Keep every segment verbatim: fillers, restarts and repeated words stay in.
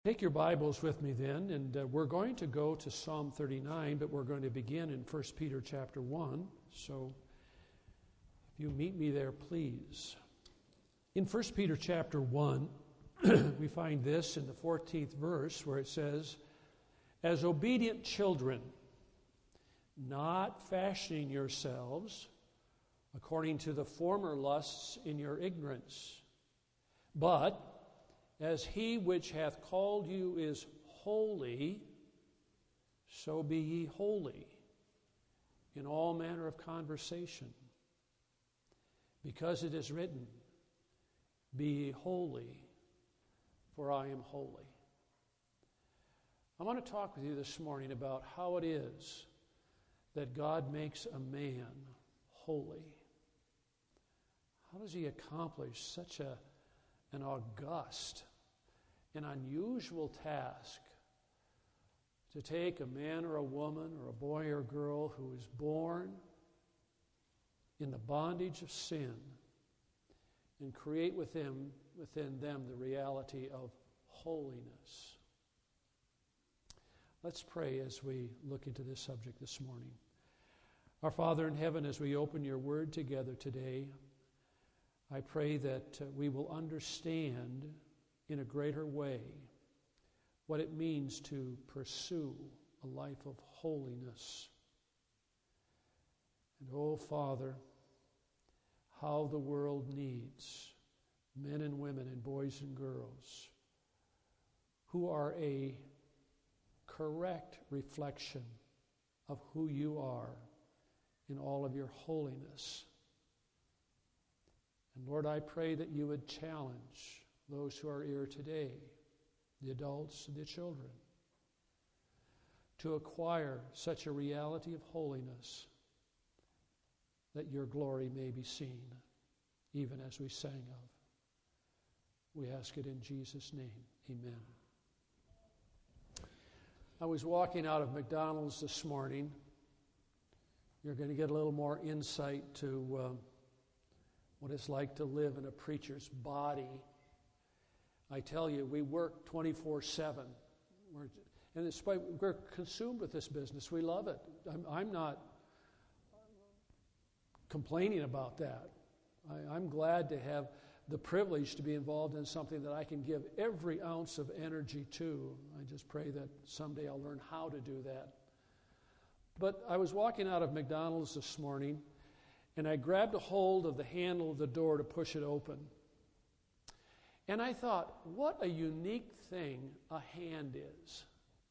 Take your Bibles with me then, and uh, we're going to go to Psalm thirty-nine, but we're going to begin in First Peter chapter one. So if you meet me there, please. In First Peter chapter one, we find this in the fourteenth verse where it says, "As obedient children, not fashioning yourselves according to the former lusts in your ignorance, but as he which hath called you is holy, so be ye holy in all manner of conversation. Because it is written, Be ye holy, for I am holy." I want to talk with you this morning about how it is that God makes a man holy. How does he accomplish such a, an august, an unusual task to take a man or a woman or a boy or a girl who is born in the bondage of sin and create within, within them the reality of holiness? Let's pray as we look into this subject this morning. Our Father in heaven, as we open your word together today, I pray that uh, we will understand in a greater way what it means to pursue a life of holiness. And oh, Father, how the world needs men and women and boys and girls who are a correct reflection of who you are in all of your holiness. And Lord, I pray that you would challenge those who are here today, the adults and the children, to acquire such a reality of holiness that your glory may be seen, even as we sang of. We ask it in Jesus' name. Amen. I was walking out of McDonald's this morning. You're going to get a little more insight to uh, what it's like to live in a preacher's body. I tell you, we work twenty-four seven. We're, and despite we're consumed with this business, we love it. I'm, I'm not complaining about that. I, I'm glad to have the privilege to be involved in something that I can give every ounce of energy to. I just pray that someday I'll learn how to do that. But I was walking out of McDonald's this morning, and I grabbed a hold of the handle of the door to push it open. And I thought, what a unique thing a hand is.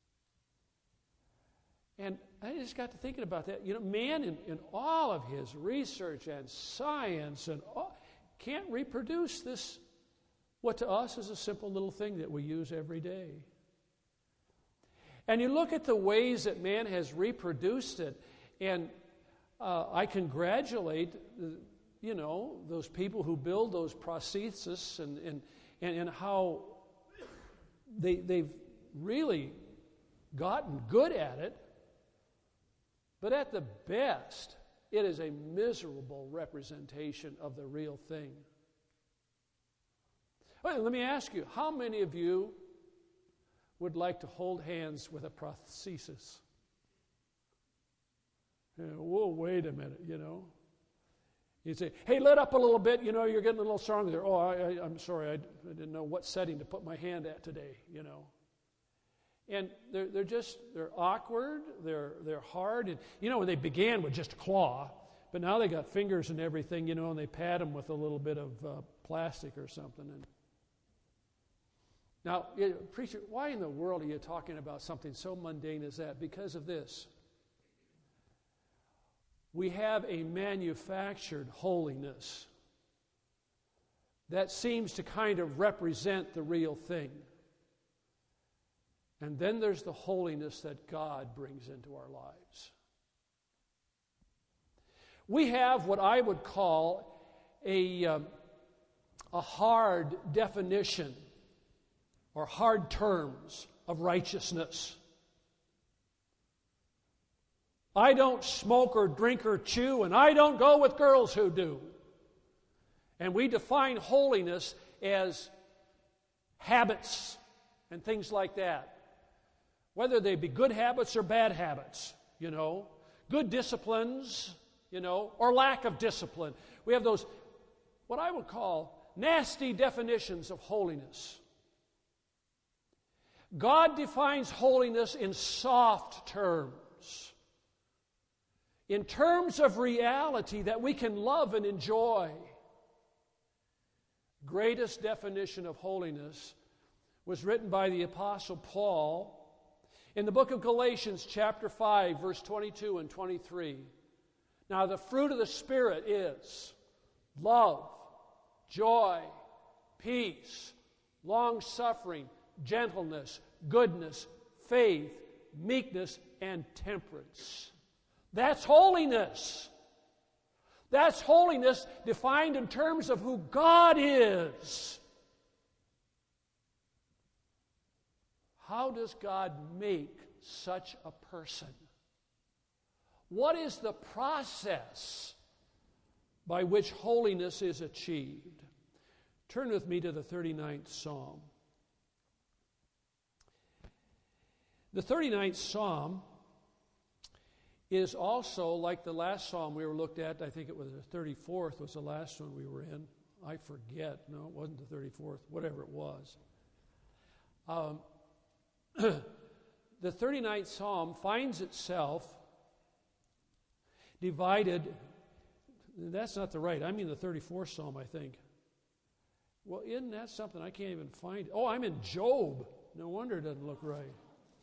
And I just got to thinking about that. You know, man in, in all of his research and science and all, can't reproduce this, what to us is a simple little thing that we use every day. And you look at the ways that man has reproduced it, and uh, I congratulate, you know, those people who build those prostheses and and and, and how they they've really gotten good at it. But at the best, it is a miserable representation of the real thing. Well, let me ask you, how many of you would like to hold hands with a prosthesis? You know, whoa, wait a minute, you know. You'd say, hey, let up a little bit, you know, you're getting a little stronger there. Oh, I, I, I'm sorry, I, I didn't know what setting to put my hand at today, you know. And they're, they're just, they're awkward, they're, they're hard. And, you know, when they began with just a claw, but now they got fingers and everything, you know, and they pad them with a little bit of uh, plastic or something. And now, you know, preacher, why in the world are you talking about something so mundane as that? Because of this. We have a manufactured holiness that seems to kind of represent the real thing. And then there's the holiness that God brings into our lives. We have what I would call a, um, a hard definition or hard terms of righteousness. I don't smoke or drink or chew, and I don't go with girls who do. And we define holiness as habits and things like that. Whether they be good habits or bad habits, you know, good disciplines, you know, or lack of discipline. We have those, what I would call, nasty definitions of holiness. God defines holiness in soft terms, in terms of reality that we can love and enjoy. Greatest definition of holiness was written by the Apostle Paul in the book of Galatians, chapter five, verse twenty-two and twenty-three. Now, the fruit of the Spirit is love, joy, peace, long-suffering, gentleness, goodness, faith, meekness, and temperance. That's holiness. That's holiness defined in terms of who God is. How does God make such a person? What is the process by which holiness is achieved? Turn with me to the thirty-ninth Psalm. The thirty-ninth Psalm is also like the last Psalm we were looked at. I think it was the thirty-fourth was the last one we were in. I forget. No, it wasn't the thirty-fourth. Whatever it was. Um, the thirty-ninth Psalm finds itself divided. That's not the right. I mean the thirty-fourth Psalm, I think. Well, isn't that something? I can't even find it. Oh, I'm in Job. No wonder it doesn't look right.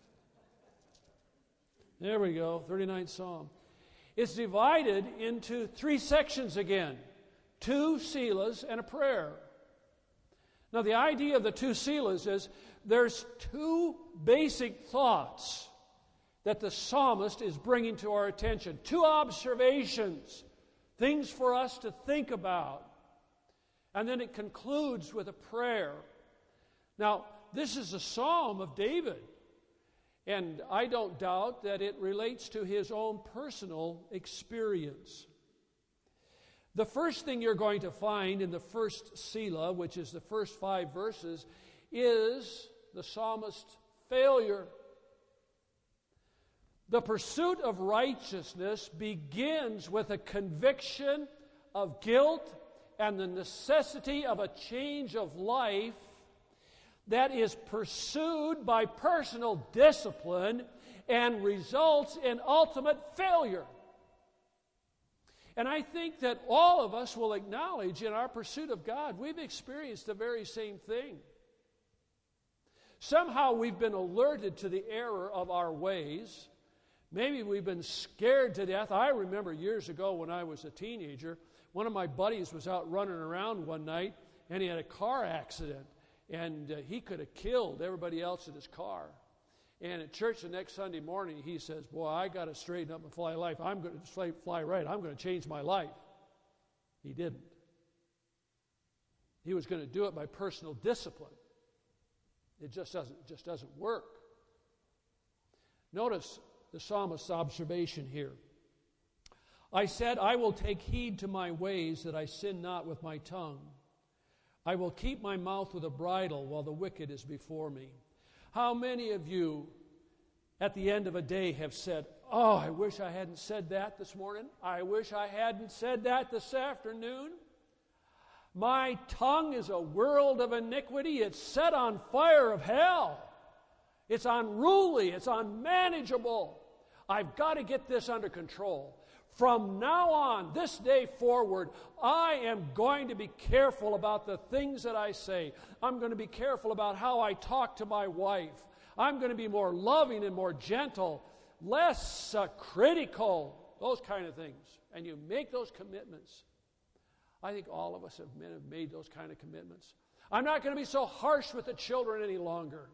There we go, thirty-ninth Psalm. It's divided into three sections again. Two selahs and a prayer. Now, the idea of the two selahs is there's two basic thoughts that the psalmist is bringing to our attention. Two observations, things for us to think about. And then it concludes with a prayer. Now, this is a psalm of David. And I don't doubt that it relates to his own personal experience. The first thing you're going to find in the first Selah, which is the first five verses, is the psalmist's failure. The pursuit of righteousness begins with a conviction of guilt and the necessity of a change of life that is pursued by personal discipline and results in ultimate failure. And I think that all of us will acknowledge in our pursuit of God, we've experienced the very same thing. Somehow we've been alerted to the error of our ways. Maybe we've been scared to death. I remember years ago when I was a teenager, one of my buddies was out running around one night and he had a car accident. And uh, he could have killed everybody else in his car. And at church the next Sunday morning, he says, boy, I got to straighten up and fly life. I'm going to fly right. I'm going to change my life. He didn't. He was going to do it by personal discipline. It just doesn't, just doesn't work. Notice the psalmist's observation here. I said, I will take heed to my ways that I sin not with my tongue. I will keep my mouth with a bridle while the wicked is before me. How many of you at the end of a day have said, oh, I wish I hadn't said that this morning. I wish I hadn't said that this afternoon. My tongue is a world of iniquity. It's set on fire of hell. It's unruly. It's unmanageable. I've got to get this under control. From now on, this day forward, I am going to be careful about the things that I say. I'm going to be careful about how I talk to my wife. I'm going to be more loving and more gentle, less uh, critical, those kind of things. And you make those commitments. I think all of us have, men have made those kind of commitments. I'm not going to be so harsh with the children any longer.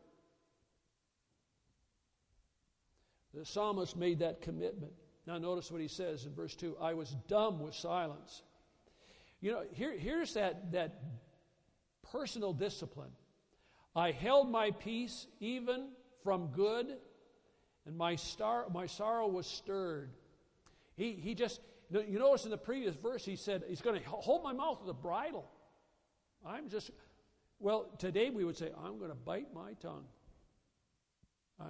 The psalmist made that commitment. Now notice what he says in verse two. I was dumb with silence. You know, here, here's that, that personal discipline. I held my peace even from good, and my, star, my sorrow was stirred. He, he just, you notice in the previous verse he said, he's going to hold my mouth with a bridle. I'm just, well, today we would say, I'm going to bite my tongue. I,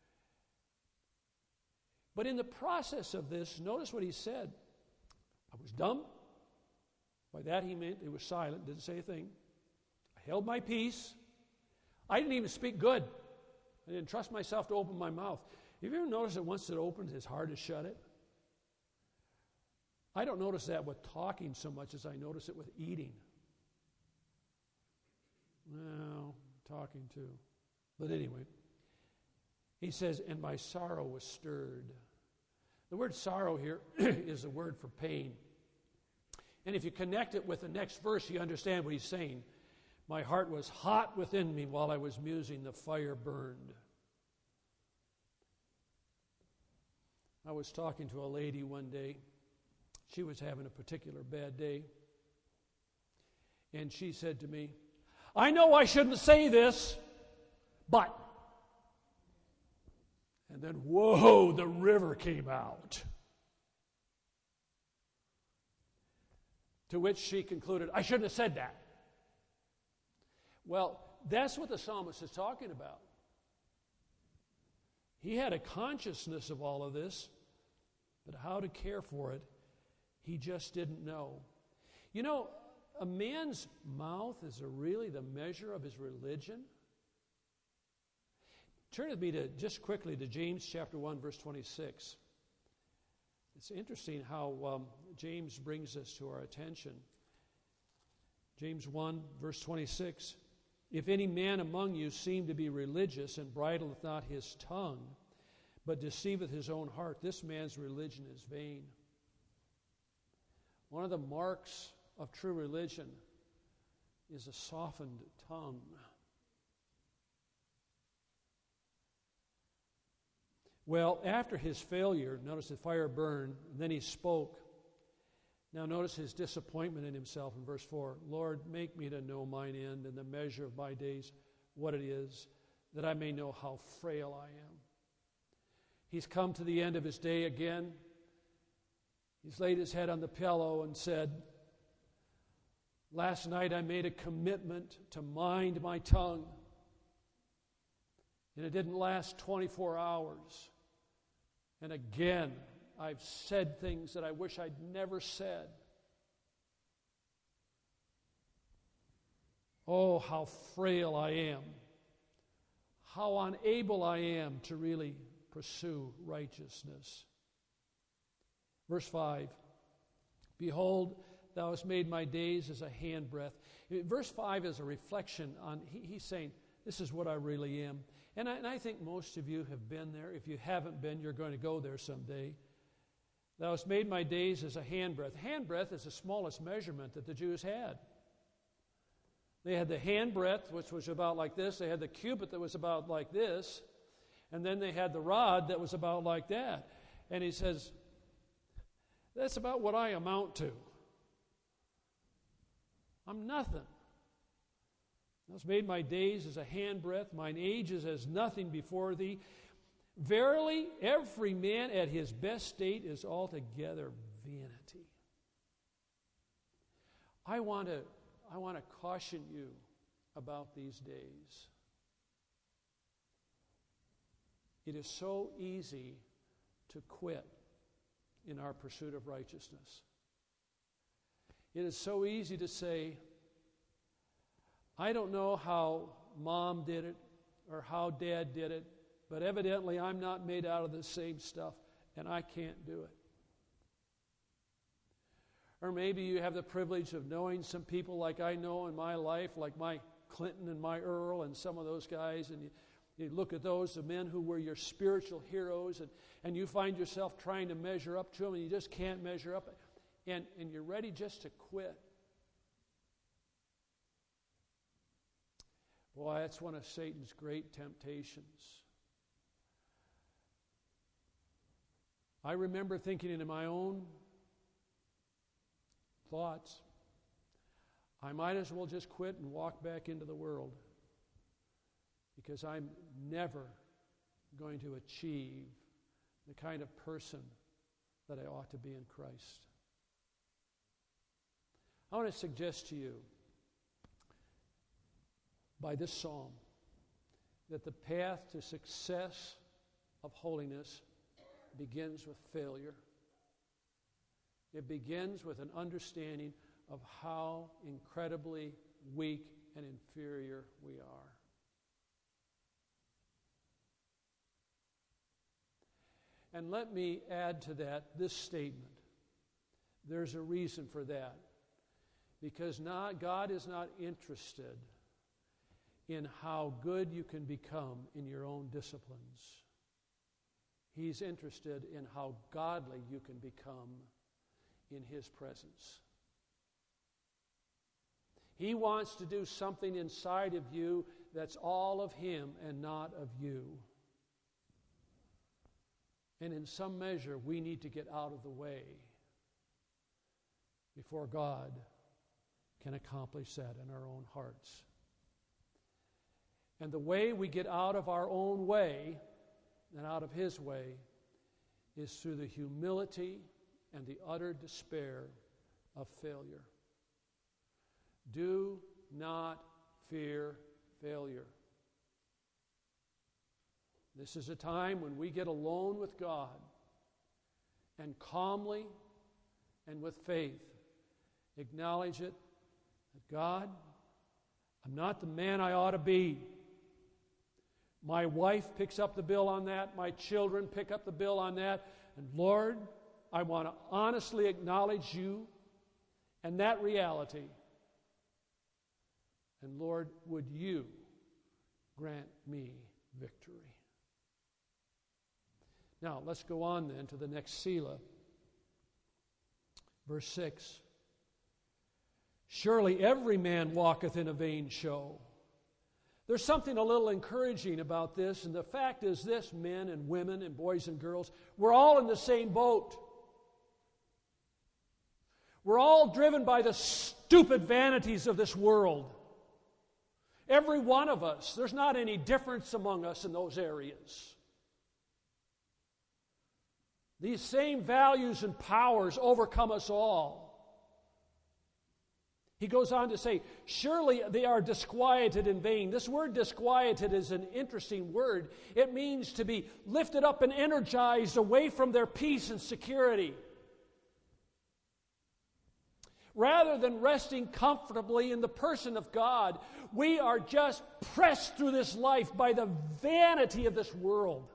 but in the process of this, notice what he said. I was dumb. By that he meant he was silent, didn't say a thing. I held my peace. I didn't even speak good. I didn't trust myself to open my mouth. Have you ever noticed that once it opens, it's hard to shut it? I don't notice that with talking so much as I notice it with eating. Well, talking too. But anyway, he says, and my sorrow was stirred. The word sorrow here is a word for pain. And if you connect it with the next verse, you understand what he's saying. My heart was hot within me while I was musing, the fire burned. I was talking to a lady one day. She was having a particular bad day. And she said to me, I know I shouldn't say this, but... And then, whoa, the river came out. To which she concluded, I shouldn't have said that. Well, that's what the psalmist is talking about. He had a consciousness of all of this, but how to care for it, he just didn't know. You know, a man's mouth is a really the measure of his religion. Turn with me to just quickly to James chapter one, verse twenty-six. It's interesting how um, James brings this to our attention. James one, verse twenty-six. If any man among you seem to be religious and bridleth not his tongue, but deceiveth his own heart, this man's religion is vain. One of the marks of true religion is a softened tongue. Well, after his failure, notice the fire burned, and then he spoke. Now notice his disappointment in himself in verse four. Lord, make me to know mine end and the measure of my days, what it is, that I may know how frail I am. He's come to the end of his day again. He's laid his head on the pillow and said, last night I made a commitment to mind my tongue, and it didn't last twenty-four hours. And again, I've said things that I wish I'd never said. Oh, how frail I am. How unable I am to really pursue righteousness. Verse five, behold, thou hast made my days as a handbreadth. Verse five is a reflection on, he, he's saying, this is what I really am. And I, and I think most of you have been there. If you haven't been, you're going to go there someday. Thou hast made my days as a handbreadth. Handbreadth is the smallest measurement that the Jews had. They had the handbreadth, which was about like this. They had the cubit that was about like this. And then they had the rod that was about like that. And he says, that's about what I amount to. I'm nothing. Thou hast made my days as a handbreadth, mine ages as nothing before thee. Verily, every man at his best state is altogether vanity. I want to, I want to caution you about these days. It is so easy to quit in our pursuit of righteousness. It is so easy to say, I don't know how mom did it or how dad did it, but evidently I'm not made out of the same stuff and I can't do it. Or maybe you have the privilege of knowing some people like I know in my life, like my Clinton and my Earl and some of those guys, and you, you look at those, the men who were your spiritual heroes, and, and you find yourself trying to measure up to them and you just can't measure up, and, and you're ready just to quit. Boy, that's one of Satan's great temptations. I remember thinking in my own thoughts, I might as well just quit and walk back into the world because I'm never going to achieve the kind of person that I ought to be in Christ. I want to suggest to you, by this psalm, that the path to success of holiness begins with failure. It begins with an understanding of how incredibly weak and inferior we are. And let me add to that this statement. There's a reason for that. Because not, God is not interested in how good you can become in your own disciplines. He's interested in how godly you can become in His presence. He wants to do something inside of you that's all of Him and not of you. And in some measure, we need to get out of the way before God can accomplish that in our own hearts. And the way we get out of our own way and out of His way is through the humility and the utter despair of failure. Do not fear failure. This is a time when we get alone with God and calmly and with faith acknowledge it, that God, I'm not the man I ought to be. My wife picks up the bill on that. My children pick up the bill on that. And Lord, I want to honestly acknowledge you and that reality. And Lord, would you grant me victory? Now, let's go on then to the next Selah. Verse six. Surely every man walketh in a vain show. There's something a little encouraging about this, and the fact is this, men and women and boys and girls, we're all in the same boat. We're all driven by the stupid vanities of this world. Every one of us. There's not any difference among us in those areas. These same values and powers overcome us all. He goes on to say, surely they are disquieted in vain. This word disquieted is an interesting word. It means to be lifted up and energized away from their peace and security. Rather than resting comfortably in the person of God, we are just pressed through this life by the vanity of this world.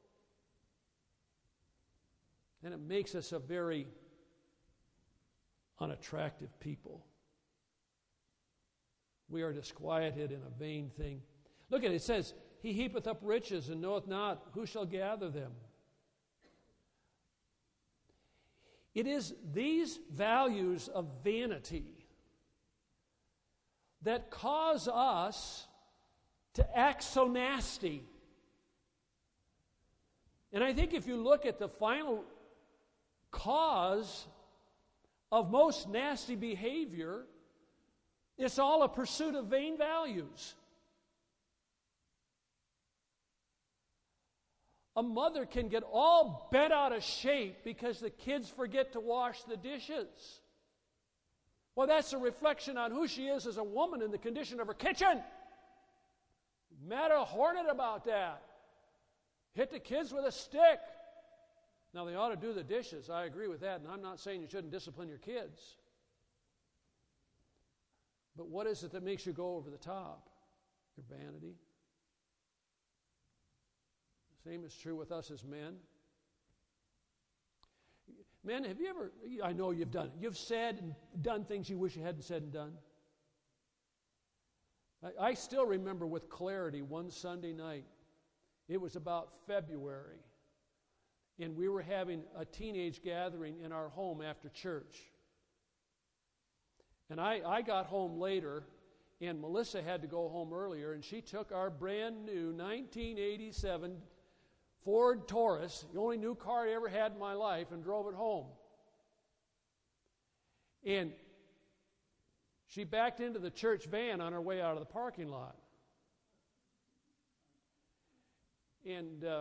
And it makes us a very unattractive people. We are disquieted in a vain thing. Look at it, it says, He heapeth up riches and knoweth not who shall gather them. It is these values of vanity that cause us to act so nasty. And I think if you look at the final cause of most nasty behavior, it's all a pursuit of vain values. A mother can get all bent out of shape because the kids forget to wash the dishes. Well, that's a reflection on who she is as a woman in the condition of her kitchen. Mad a hornet about that. Hit the kids with a stick. Now, they ought to do the dishes. I agree with that, and I'm not saying you shouldn't discipline your kids. But what is it that makes you go over the top? Your vanity. The same is true with us as men. Men, have you ever, I know you've done it, you've said and done things you wish you hadn't said and done. I, I still remember with clarity one Sunday night. It was about February. And we were having a teenage gathering in our home after church. And I, I got home later, and Melissa had to go home earlier, and she took our brand new nineteen eighty-seven Ford Taurus, the only new car I ever had in my life, and drove it home. And she backed into the church van on her way out of the parking lot. And uh,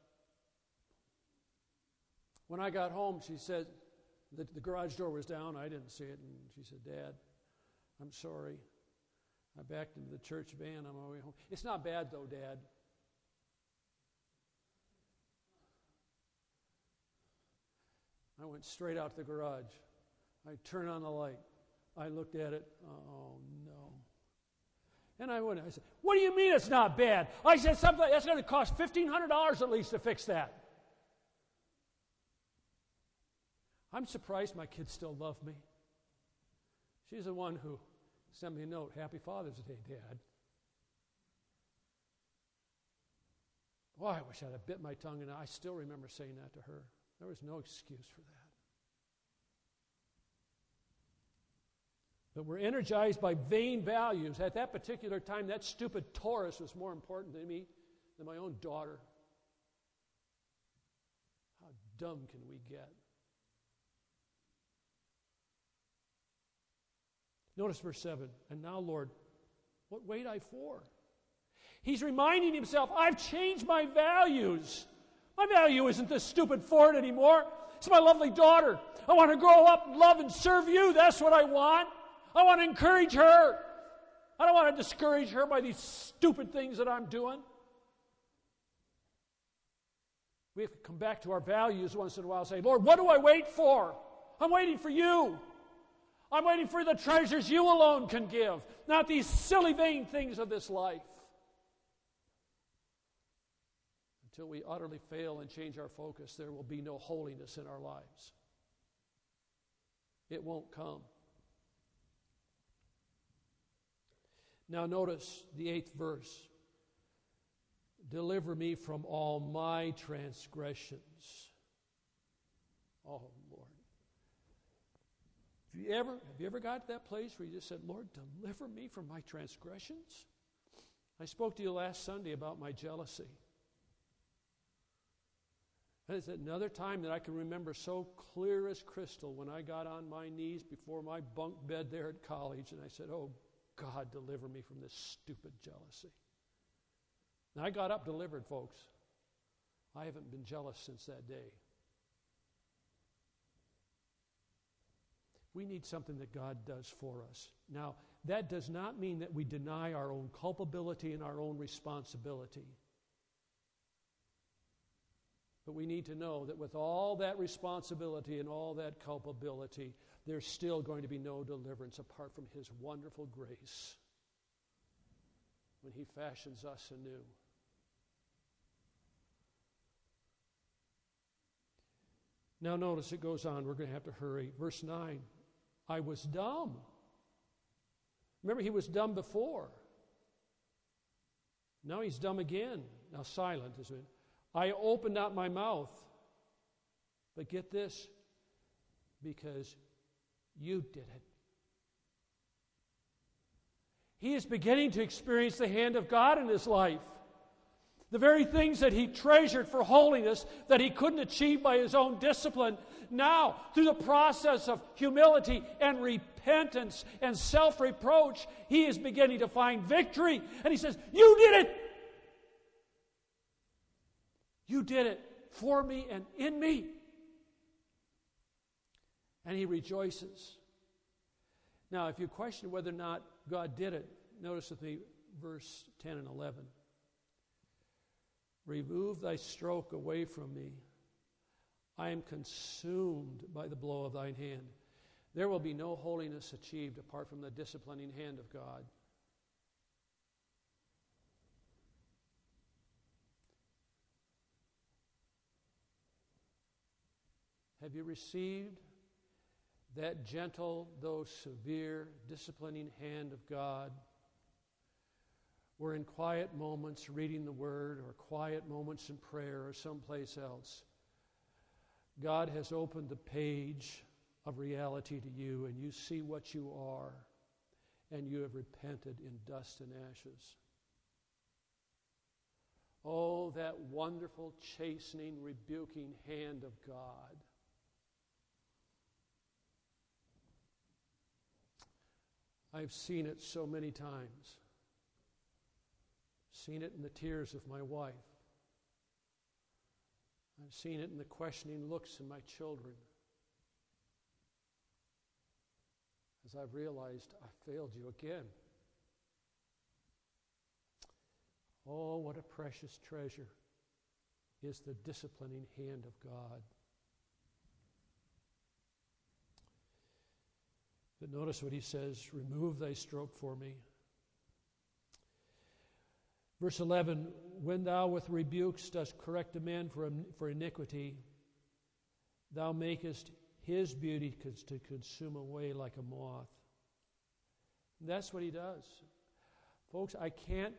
when I got home, she said, the, the garage door was down. I didn't see it. And she said, Dad, I'm sorry. I backed into the church van on my way home. It's not bad, though, Dad. I went straight out to the garage. I turned on the light. I looked at it. Oh, no. And I went, I said, what do you mean it's not bad? I said, something that's going to cost fifteen hundred dollars at least to fix that. I'm surprised my kids still love me. She's the one who sent me a note, Happy Father's Day, Dad. Well, I wish I'd have bit my tongue, and I still remember saying that to her. There was no excuse for that. But we're energized by vain values. At that particular time, that stupid Taurus was more important to me than my own daughter. How dumb can we get? Notice verse seven. And now, Lord, what wait I for? He's reminding himself, I've changed my values. My value isn't this stupid Ford anymore. It's my lovely daughter. I want to grow up and love and serve you. That's what I want. I want to encourage her. I don't want to discourage her by these stupid things that I'm doing. We have to come back to our values once in a while and say, Lord, what do I wait for? I'm waiting for you. I'm waiting for the treasures you alone can give, not these silly, vain things of this life. Until we utterly fail and change our focus, there will be no holiness in our lives. It won't come. Now notice the eighth verse. Deliver me from all my transgressions. Oh, Lord. Have you ever, have you ever got to that place where you just said, Lord, deliver me from my transgressions? I spoke to you last Sunday about my jealousy. And it's another time that I can remember so clear as crystal when I got on my knees before my bunk bed there at college and I said, oh, God, deliver me from this stupid jealousy. And I got up delivered, folks. I haven't been jealous since that day. We need something that God does for us. Now, that does not mean that we deny our own culpability and our own responsibility. But we need to know that with all that responsibility and all that culpability, there's still going to be no deliverance apart from His wonderful grace when He fashions us anew. Now notice it goes on. We're going to have to hurry. Verse nine. I was dumb. Remember, he was dumb before. Now he's dumb again. Now silent is it. I opened not my mouth. But get this, because you did it. He is beginning to experience the hand of God in his life. The very things that he treasured for holiness that he couldn't achieve by his own discipline, now, through the process of humility and repentance and self-reproach, he is beginning to find victory. And he says, you did it! You did it for me and in me. And he rejoices. Now, if you question whether or not God did it, notice with me verse ten and eleven. Remove thy stroke away from me. I am consumed by the blow of thine hand. There will be no holiness achieved apart from the disciplining hand of God. Have you received that gentle, though severe, disciplining hand of God? Where in quiet moments reading the Word or quiet moments in prayer or someplace else, God has opened the page of reality to you and you see what you are and you have repented in dust and ashes. Oh, that wonderful, chastening, rebuking hand of God. I've seen it so many times. Seen it in the tears of my wife. I've seen it in the questioning looks in my children. As I've realized I failed you again. Oh, what a precious treasure is the disciplining hand of God. But notice what he says, remove thy stroke for me. Verse eleven, when thou with rebukes dost correct a man for, for iniquity, thou makest his beauty to consume away like a moth. And that's what he does. Folks, I can't,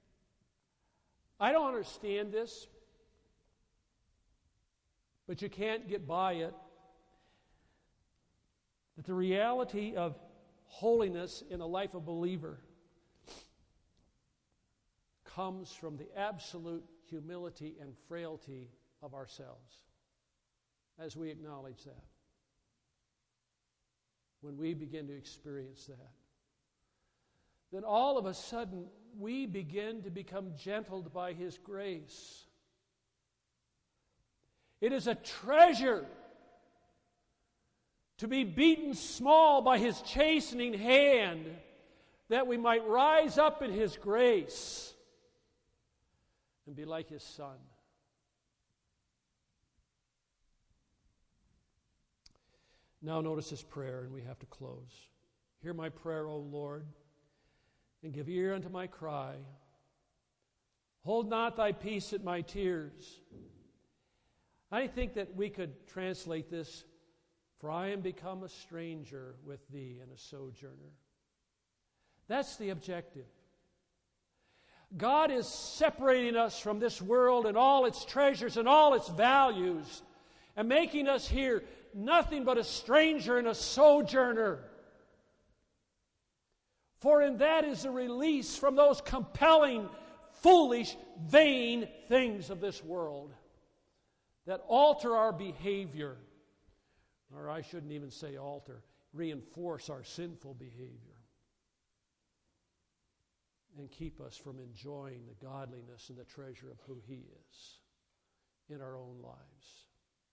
I don't understand this, but you can't get by it. That the reality of holiness in the life of a believer comes from the absolute humility and frailty of ourselves as we acknowledge that. When we begin to experience that, then all of a sudden we begin to become gentled by His grace. It is a treasure to be beaten small by His chastening hand, that we might rise up in His grace and be like His Son. Now notice His prayer, and we have to close. Hear my prayer, O Lord, and give ear unto my cry. Hold not thy peace at my tears. I think that we could translate this, for I am become a stranger with thee and a sojourner. That's the objective. God is separating us from this world and all its treasures and all its values, and making us here nothing but a stranger and a sojourner. For in that is a release from those compelling, foolish, vain things of this world that alter our behavior, or I shouldn't even say alter, reinforce our sinful behavior, and keep us from enjoying the godliness and the treasure of who He is in our own lives.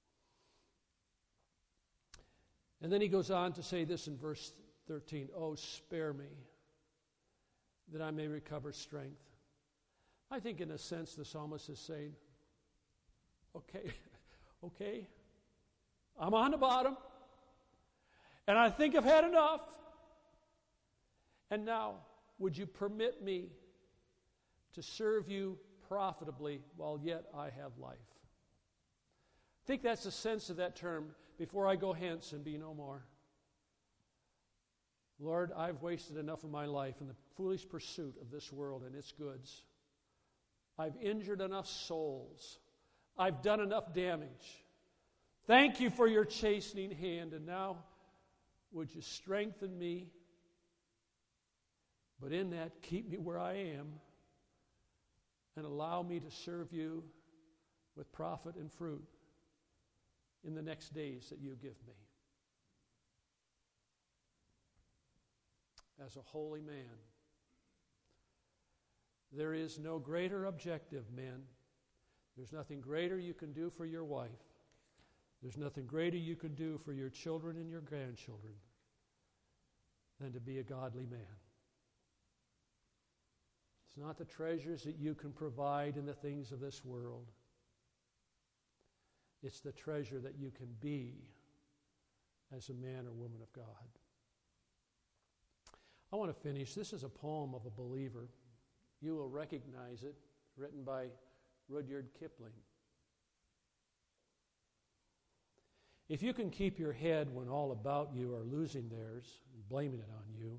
And then he goes on to say this in verse thirteen, oh, spare me, that I may recover strength. I think in a sense the psalmist is saying, okay, okay, I'm on the bottom, and I think I've had enough, and now would you permit me to serve you profitably while yet I have life? I think that's the sense of that term, before I go hence and be no more. Lord, I've wasted enough of my life in the foolish pursuit of this world and its goods. I've injured enough souls. I've done enough damage. Thank you for your chastening hand, and now would you strengthen me, but in that keep me where I am and allow me to serve you with profit and fruit in the next days that you give me. As a holy man, there is no greater objective, men. There's nothing greater you can do for your wife. There's nothing greater you can do for your children and your grandchildren than to be a godly man. It's not the treasures that you can provide in the things of this world. It's the treasure that you can be as a man or woman of God. I want to finish. This is a poem of a believer. You will recognize it, written by Rudyard Kipling. If you can keep your head when all about you are losing theirs and blaming it on you,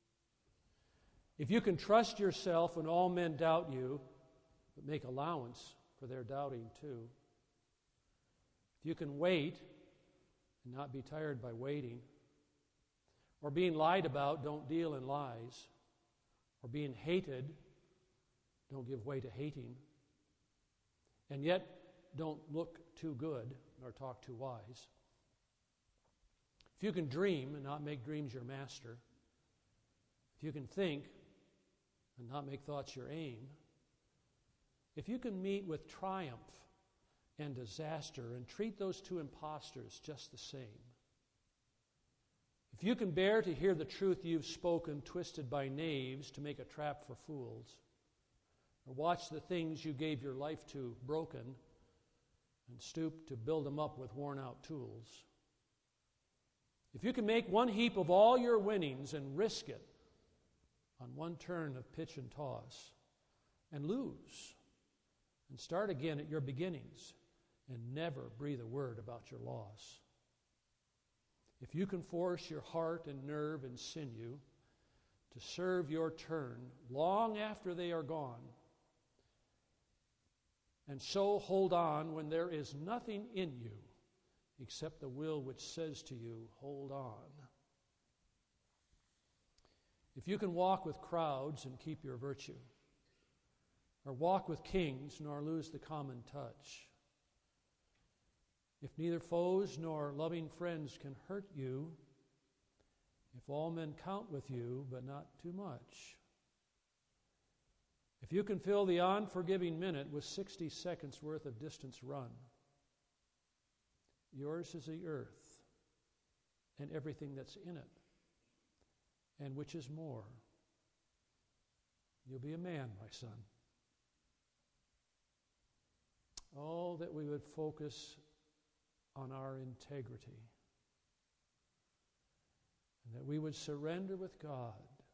if you can trust yourself when all men doubt you, but make allowance for their doubting too, if you can wait and not be tired by waiting, or being lied about, don't deal in lies, or being hated, don't give way to hating, and yet don't look too good nor talk too wise. If you can dream and not make dreams your master, if you can think and not make thoughts your aim, if you can meet with triumph and disaster and treat those two impostors just the same, if you can bear to hear the truth you've spoken twisted by knaves to make a trap for fools, or watch the things you gave your life to broken and stoop to build them up with worn-out tools, If you can make one heap of all your winnings and risk it on one turn of pitch and toss and lose and start again at your beginnings and never breathe a word about your loss. If you can force your heart and nerve and sinew to serve your turn long after they are gone, and so hold on when there is nothing in you except the will which says to you, hold on. If you can walk with crowds and keep your virtue, or walk with kings nor lose the common touch, if neither foes nor loving friends can hurt you, if all men count with you, but not too much, if you can fill the unforgiving minute with sixty seconds worth of distance run, yours is the earth and everything that's in it, and which is more, you'll be a man, my son. Oh, that we would focus on our integrity, and that we would surrender with God,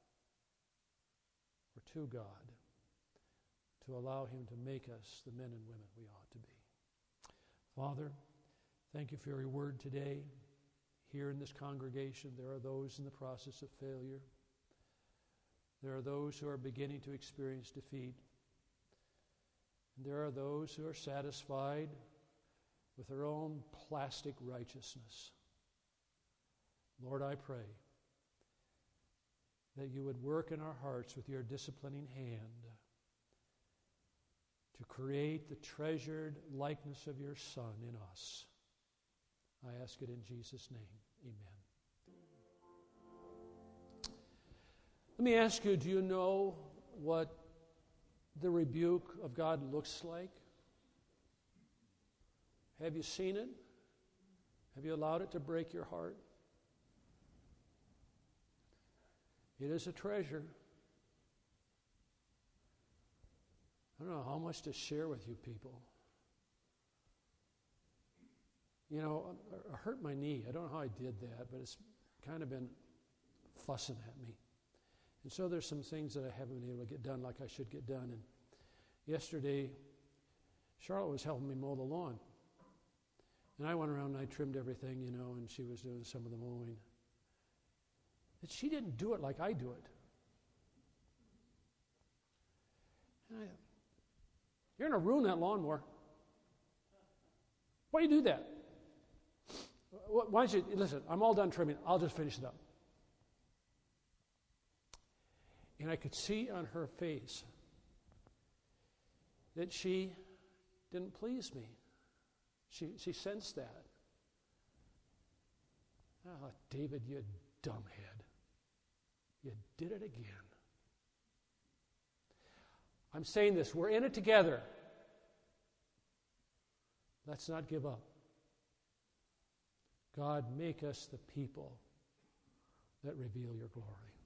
or to God, to allow Him to make us the men and women we ought to be. Father, thank you for your word today. Here in this congregation, there are those in the process of failure. There are those who are beginning to experience defeat. And there are those who are satisfied with their own plastic righteousness. Lord, I pray that you would work in our hearts with your disciplining hand to create the treasured likeness of your Son in us. I ask it in Jesus' name. Amen. Let me ask you, do you know what the rebuke of God looks like? Have you seen it? Have you allowed it to break your heart? It is a treasure. I don't know how much to share with you people. You know, I hurt my knee. I don't know how I did that, but it's kind of been fussing at me. And so there's some things that I haven't been able to get done like I should get done. And yesterday, Charlotte was helping me mow the lawn. And I went around and I trimmed everything, you know, and she was doing some of the mowing. And she didn't do it like I do it. And I, you're going to ruin that lawnmower. Why do you do that? Why don't you, listen, I'm all done trimming. I'll just finish it up. And I could see on her face that she didn't please me. She, she sensed that. Oh, David, you dumbhead. You did it again. I'm saying this, we're in it together. Let's not give up. God, make us the people that reveal your glory.